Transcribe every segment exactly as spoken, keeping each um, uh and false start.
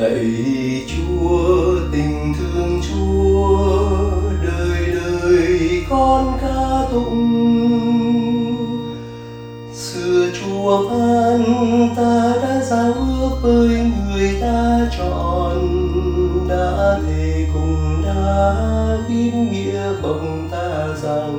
Lạy Chúa, tình thương Chúa, đời đời con ca tụng. Xưa Chúa phán ta đã giao ước với người ta chọn, đã thề cùng đã viết nghĩa bồng ta rằng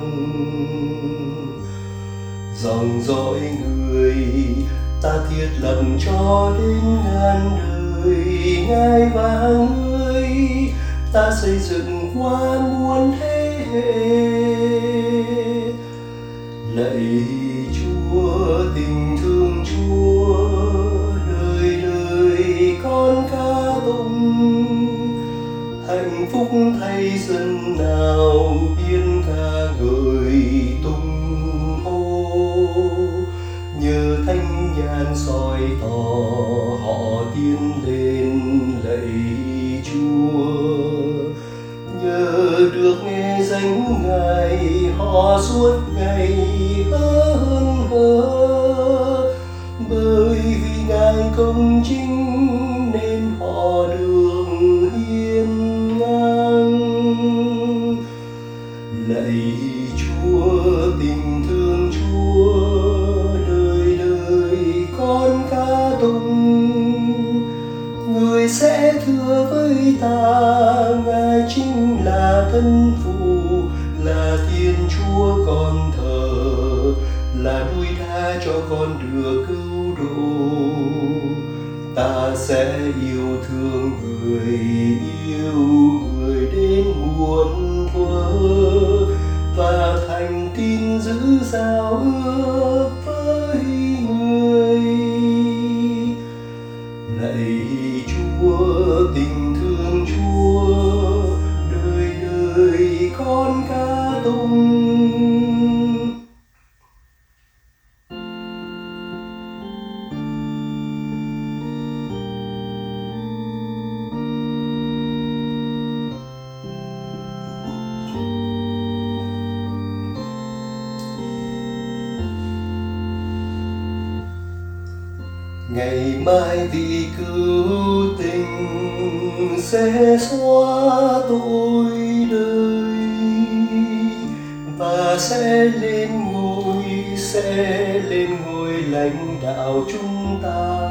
dòng dõi người ta thiết lập cho đến ngàn đời. Ngài và người ta xây dựng qua muôn thế hệ. Lạy Chúa, tình thương Chúa, đời đời con ca tụng. Hạnh phúc thay dân nào biên ca ngợi tung hô. Nhờ thanh nhàn soi tỏ họ tiến lên lạy Chúa. Nhờ được nghe danh Ngài họ suốt ngày hơn hở. Bởi vì Ngài công chính nên họ đường hiên ngang. Lạy Chúa, tình thương Chúa, đời đời con ca tụng. Người sẽ thưa với ta, Ngài chính là thân phụ, là Thiên Chúa con thờ, là núi đá cho con được cứu độ. Ta sẽ yêu thương người, yêu người đến muôn thuở, và thành tín giữ giao ước với người. Lạy Chúa, tình thương Chúa, đời đời con ca tụng. Ngày mai vì cứu tình sẽ xóa tội đời, và sẽ lên ngôi, sẽ lên ngôi lãnh đạo chúng ta.